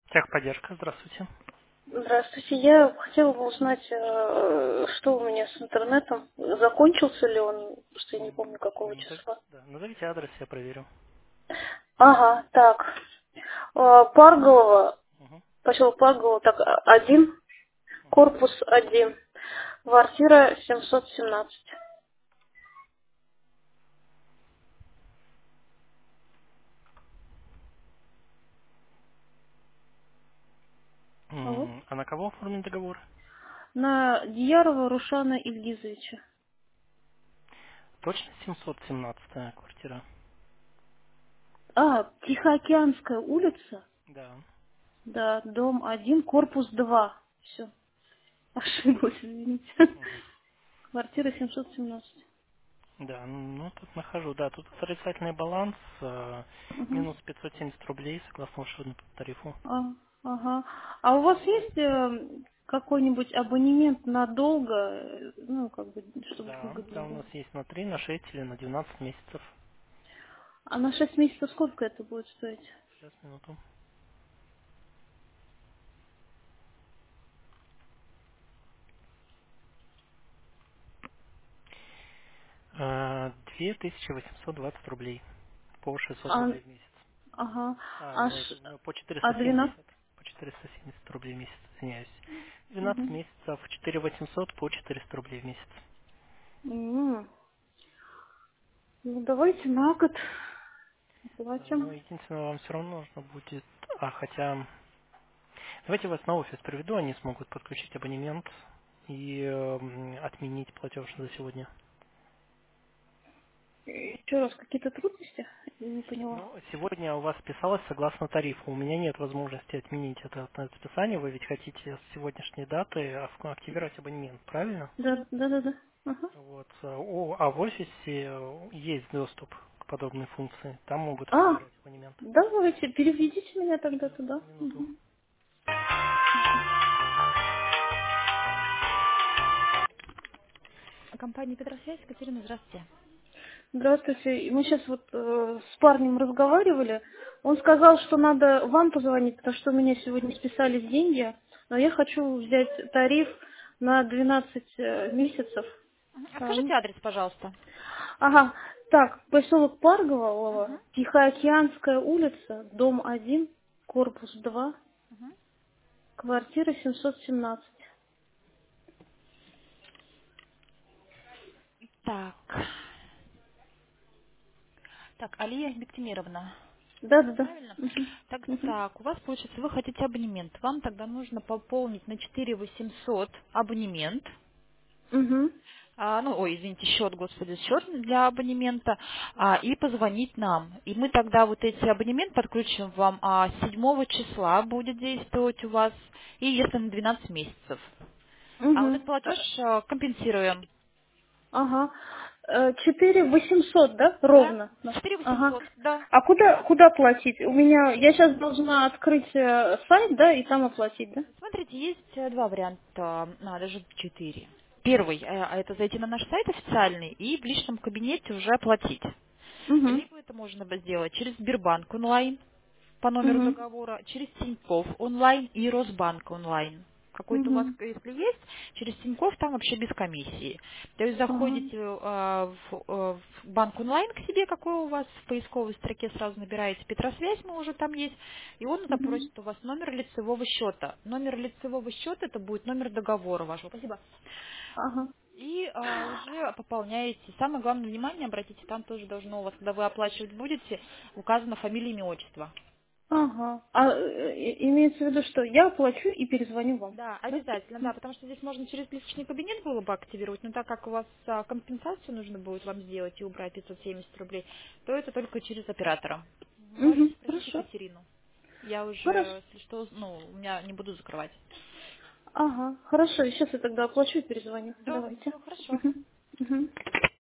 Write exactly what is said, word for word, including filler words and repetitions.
Техподдержка, здравствуйте. Здравствуйте. Я хотела бы узнать, э, что у меня с интернетом. Закончился ли он, что я не М, помню какого назов- числа. да, Назовите адрес, я проверю. Ага, так. Э, Парголова, Мгм, поселок Парголова, так, а- один, мгм. корпус один, квартира семьсот семнадцать. Алло. М, А на кого оформлен договор? На Диярова Рушана Ильгизовича. Точно семьсот семнадцатая квартира? А, Тихоокеанская улица, Да. да, дом один, корпус два. Все, ошиблась, извините. Мгм. Квартира семьсот семнадцать. Да, ну тут нахожу. Да, тут отрицательный баланс, э, Мгм. минус пятьсот семьдесят рублей согласно маршрутному тарифу. А, ага. А у вас есть э, какой-нибудь абонемент надолго, э, ну, как бы, чтобы Да, выгоднее да, у было? нас есть на три, на шесть или на двенадцать месяцев. А на шесть месяцев сколько это будет стоить? Сейчас, минуту. Э, две тысячи восемьсот двадцать рублей по шестьсот А, рублей в месяц. ага. А, А, ну, это, ш- ну, по а четыреста двенадцать? семьдесят. По четыреста семьдесят рублей в месяц, извиняюсь. двенадцать Угу. месяцев, четыре восемьсот по четыреста рублей в месяц. М. Ну, давайте на год А, Ну, платим. единственное, вам все равно нужно будет... А, хотя... Давайте вас на офис приведу, они смогут подключить абонемент и эм, отменить платеж за сегодня. Еще раз, какие-то трудности? Я не поняла. Ну, сегодня у вас списалось согласно тарифу. У меня нет возможности отменить это, это списание. Вы ведь хотите с сегодняшней даты ав- активировать абонемент, правильно? Да, да, да, да. Ага. Вот. э, о, а в офисе э, есть доступ к подобной функции. Там могут А, активировать абонемент. давайте, переведите меня тогда Да, туда. минуту. Мгм. Компания Петросвязь, Екатерина, здравствуйте. Здравствуйте. Мы сейчас вот э, с парнем разговаривали. Он сказал, что надо вам позвонить, потому что у меня сегодня списались деньги, но я хочу взять тариф на двенадцать э, месяцев. Мгм. А А, ну, скажите адрес, пожалуйста. Ага, так, поселок Мгм. Парголова, Тихоокеанская улица, дом один, корпус два, Мгм. квартира семьсот семнадцать. Так. Так, Алия Бектимировна. Да-да-да. Правильно? Мгм. Так, Мгм. так, у вас получится, вы хотите абонемент. Вам тогда нужно пополнить на четыре восемьсот абонемент. Мгм. А, ну, ой, извините, счет, господи, счет для абонемента, а, и позвонить нам. И мы тогда вот эти абонемент подключим вам а, седьмого числа будет действовать у вас, и если на двенадцать месяцев. А вот Мгм. этот Э, платеж а, компенсируем. Ага. Э, четыре восемьсот, да? Да? Ровно. четыре Ага. восемьсот, да. А куда, куда платить? У меня, я сейчас должна открыть э, сайт, да, и там оплатить, да? Смотрите, есть э, два варианта, а, даже четыре. Первый, э, а это зайти на наш сайт официальный и в личном кабинете уже оплатить. Угу. Либо это можно бы сделать через Сбербанк онлайн по номеру Угу. договора, через Тинькофф онлайн и Росбанк онлайн. Какой-то у вас, Угу. если есть, через Тинькофф там вообще без комиссии. То есть Ага. заходите э, в, э, в банк онлайн к себе, какой у вас, в поисковой строке сразу набираете Петросвязь, мы уже там есть, и он Угу. запросит у вас номер лицевого счета. Номер лицевого счета это будет номер договора вашего. Спасибо. Ага. И а, уже пополняете. Самое главное внимание, обратите, там тоже должно у вас, когда вы оплачивать будете, указано фамилия, имя, отчество. Ага. А э, имеется в виду, что я оплачу и перезвоню вам, Да, да? обязательно, да, потому что здесь можно через личный кабинет было бы активировать, но так как у вас а, компенсацию нужно будет вам сделать и убрать пятьсот семьдесят рублей, то это только через оператора. Можете Угу. спросить Хорошо. Екатерину. Я Хорошо. уже, если что, ну, у меня не буду закрывать. Ага. Хорошо. Сейчас я тогда оплачу и перезвоню. Да, Давайте. все хорошо. Угу. Угу.